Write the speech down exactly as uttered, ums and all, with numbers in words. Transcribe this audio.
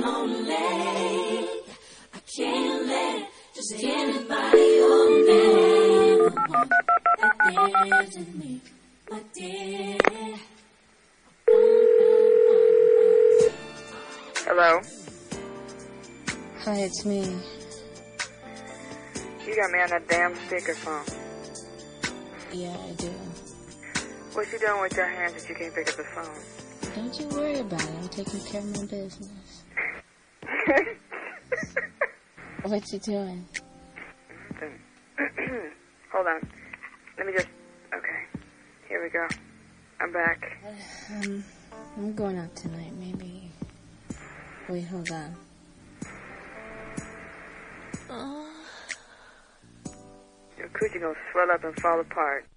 lonely. I can't let just anybody on me. That there's in me, my dear. Hello? Hi, it's me. You got me on that damn speakerphone. Yeah, I do. What you doing with your hands that you can't pick up the phone? Don't you worry about it. I'm taking care of my business. What you doing? Hold on. Let me just... Okay. Here we go. I'm back. Um, I'm going out tonight. Maybe... Wait, hold on. Oh. Your coochie gonna swell up and fall apart.